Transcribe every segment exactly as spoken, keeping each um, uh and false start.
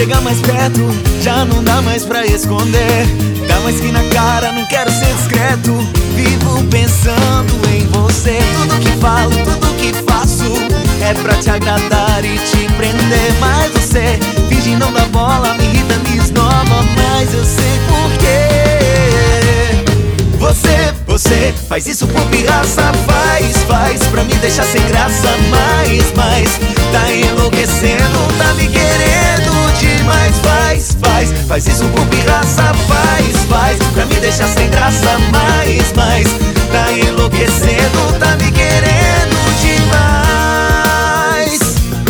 chega mais perto, já não dá mais pra esconder. Dá mais que na cara, não quero ser discreto. Vivo pensando em você. Tudo que falo, tudo que faço é pra te agradar e te prender. Mas você finge não dar bola, me irrita, me esnoba. Mas eu sei porquê. Você, você faz isso por pirraça. Faz, faz pra me deixar sem graça. Mas, mas tá enlouquecendo, tá me querendo demais. Faz, faz, faz isso por pirraça. Faz, faz pra me deixar sem graça. Mas, mas tá enlouquecendo, tá me querendo demais.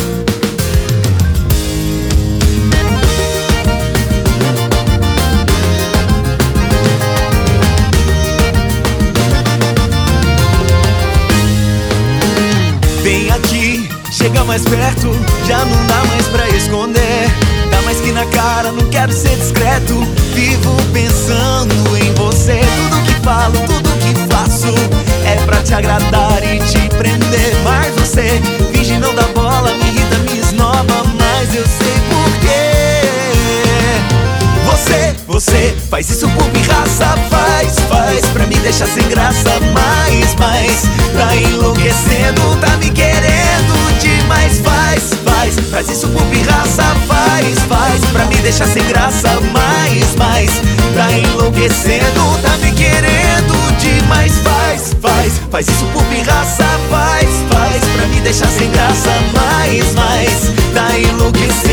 Vem aqui, chega mais perto, já não dá mais pra esconder. Dá mais que na cara, não quero ser discreto. Vivo pensando em você. Tudo que falo, tudo que faço é pra te agradar e te prender. Mas você finge não dar bola, me irrita, me esnoba. Mas eu sei porquê. Você, você faz isso por pirraça. Faz, faz pra me deixar sem graça. Mas, mas tá enlouquecendo, tá me querendo demais. Faz, faz, faz isso por pirraça. Faz, faz pra me deixar sem graça. Mas, mas tá enlouquecendo, tá me querendo demais. Faz, faz, faz isso por pirraça. Faz, faz pra me deixar sem graça. Mas, mas tá enlouquecendo.